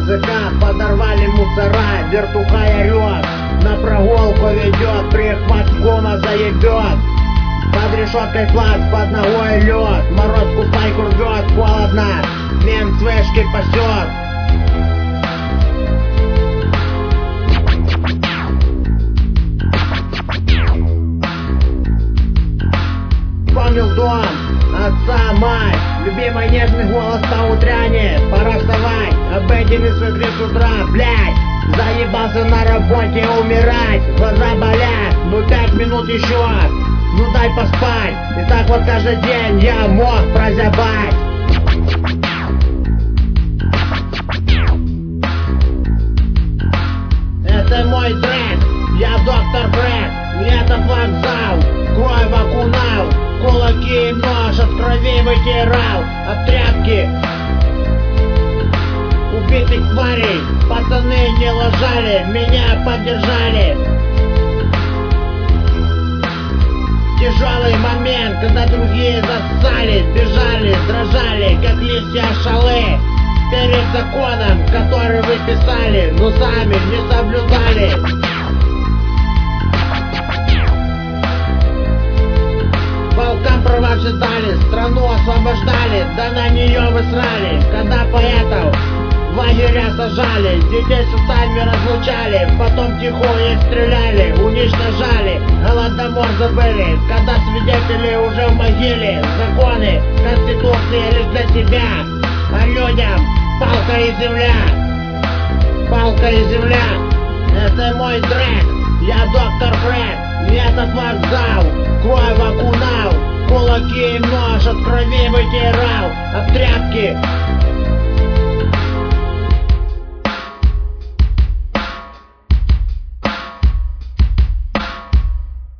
языка подорвали мусора, вертухай орет, на прогулку ведет, прихват кома заебет. Под решеткой класс, под ногой лед, мороз купайку рвет, холодно, мент с вышки пасет. Вспомнил дом, отца, мать, любимый нежный голос по утряне. Пора вставать, обеденный свекли с утра, блять. Заебался на работе умирать, глаза болят, ну 5 минут еще, ну дай поспать. И так вот каждый день я мог прозябать. Это мой трек, я доктор Фред, этот вокзал, кровь окунал, кулаки и нож от крови вытирал, от тряпки убитых тварей. Пацаны не лажали, меня поддержали. Тяжелый момент, когда другие зассали, бежали, дрожали, как листья шалы, перед законом, который вы писали, но сами не соблюдали. Волкам прорвавшись дали, страну освобождали, да на нее вы срали, когда поэтов в лагеря сажали, детей с отцами разлучали, потом тихонько стреляли, уничтожали, голодомор забыли, когда свидетели уже в могиле, законы, конституция лишь для себя, а людям палка и земля, палка и земля. Это мой трек, я доктор Фред, этот вокзал, кровь окунал, кулаки и нож от крови вытирал, от тряпки